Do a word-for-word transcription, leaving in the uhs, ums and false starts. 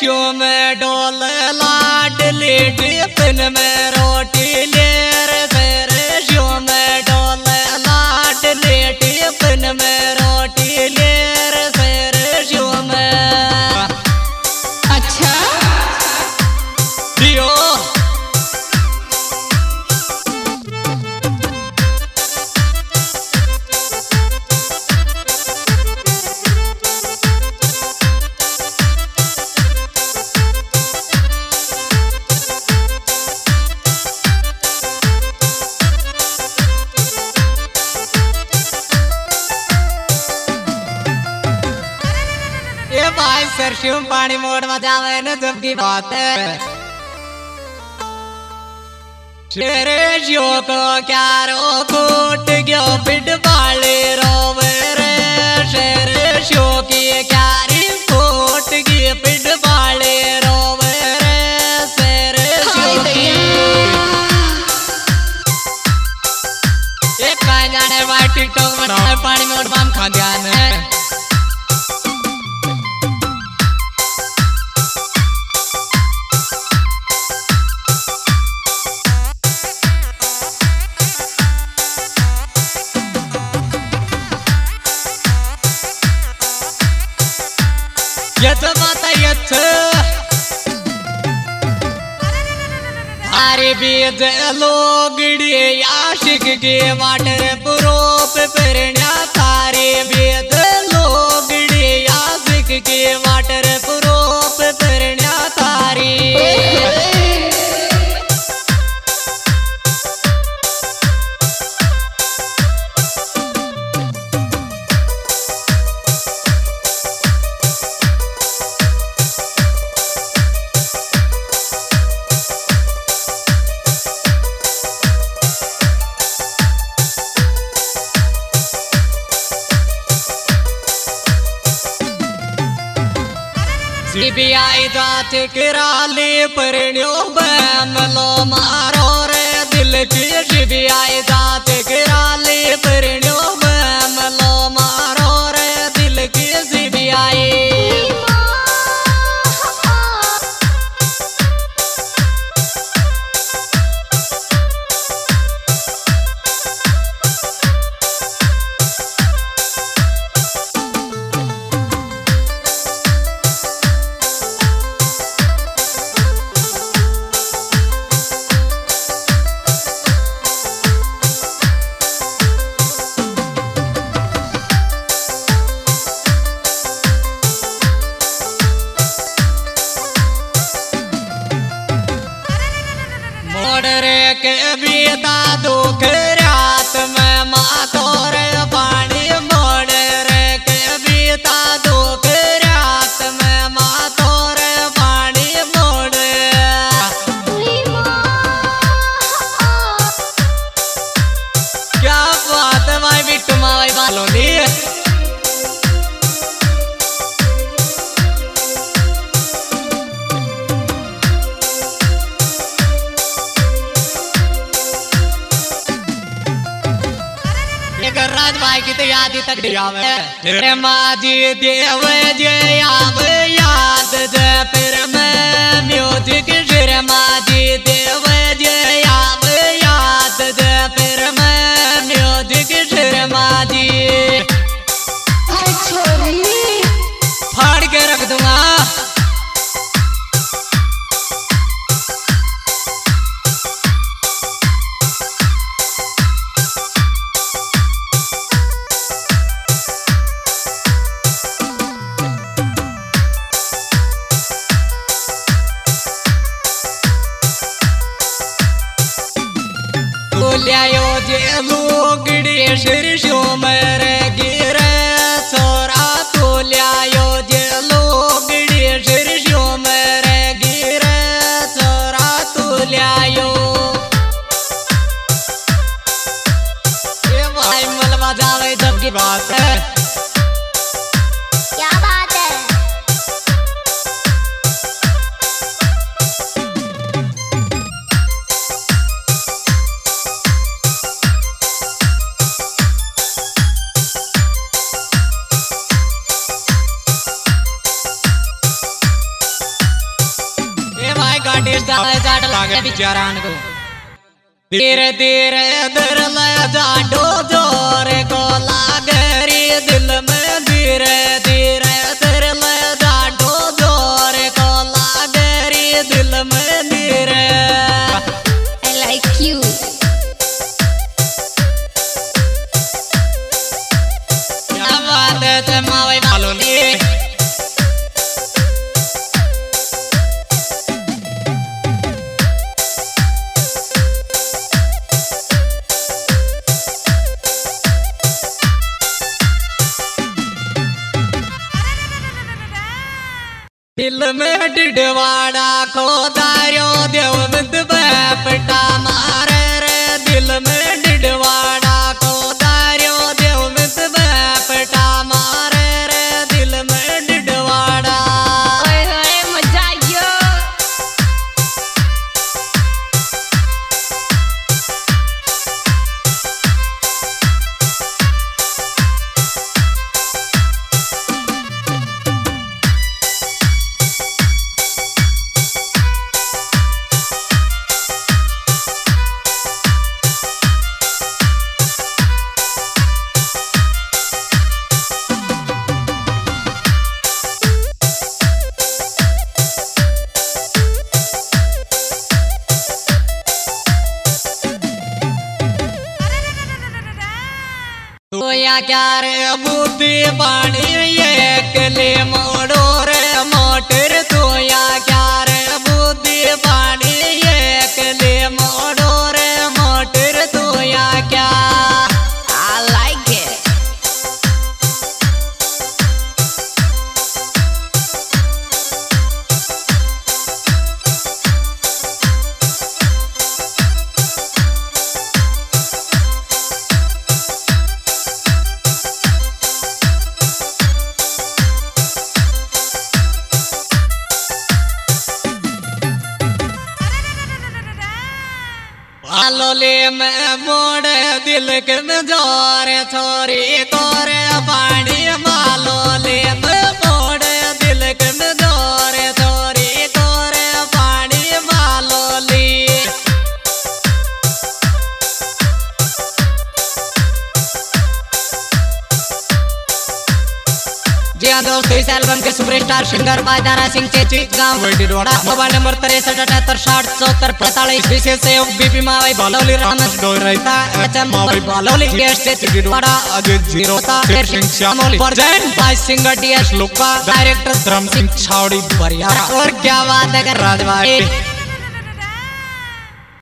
शिव में डोल लाडली टिफिन में रोटी ले रे तेरे शिव में डोल लाडली टिफिन में रोटी ले रे तेरे शिव में। अच्छा दियो भाई सरस्यों पानी मोड़ मचावे न जब की बात है। शेरे शिव को क्या रो कूट गयो पिट बाले रोवे रे शेरे शिव की क्या री फूट गई पिट बाले रोवे रे शेरे शिव की। एक कहीं जाने वाई टिकटॉक में पानी मोड़ पाम खा ध्यान है। अरे बीज लोगड़ी आशिक के वाटर प्रोप परण्या तारे बीज लोगड़ी आशिक के वाटर प्रोप परण्या तारी। सीबीआई जांच कराली परण्यो बैमलो मारो रे दिल की सीबीआई जांच कराली परण्यो बैमलो मारो रे दिल की सीबीआई। मोड़रे के बीता दुख रात में मातो रे पानी मोड़रे के बीता दुख रात में मातो रे पानी मोड़े। क्या बात है भाई बिट्टू माँ भाई बालों दी। राज भाई की तो याद ही तक रे माजी देव जय आब याद दे फिर मैं म्यूजिक रे माजी देव जय आब याद दे फिर मैं म्यूजिक रे माजी। फाड़ के रख दूंगा लियायो जे लोगड़ी शीर्षो मेरे गिरे छोरा तो लियायो जे लोगड़ी शीर्षो मेरे गिरे छोरा तो लियायो। ये भाई मलबा जावे जब की बात है। क्या बात है। आगे बेचारान को धीरे धीरे दर ले जाडो जोर को लागरी दिल में धीरे धीरे दर ले जाडो जोर को लागरी दिल में धीरे I like you. क्या बात है तुम्हारे बालों ने दिल में डिडवाड़ा को दारो देव मित बैपटा मारे रे दिल में डिडवाड़ा को दारो देव मित बैपटा मारे रे दिल में डिडवाड़ा ओए होए मजा आयो। तो या क्या रे बुद्धि पानी एक ले मोड़ो रे मोटर तो या क्या रे बुद्धि पानी एक ले मोड़ो रे मोटर तो या क्या I like it. आलोले में मोड़ दिल के में जोर छोरी तोरे पानी मालोले में मोड़ दिल के में जोर छोरी तोरे पानी मालोली जी हाँ दोस्तों इस एल्बम के superstar singer by Dara Singh चेची गांव वडीरोड़ा मोबाइल नंबर तिरसठ अठहत्तर साठ चौहत्तर पैंतालीस विशेष सहयोग बीपी मावई बालोली रामस डोर रहता एचएम मावई बालोली गेस्ट चेची वडीरोड़ा अजित जीरोता Sher Singh Shyamoli present by singer DS Lukka director Dharam Singh छावड़ी बरियारा और क्या बात है राजवाड़ी।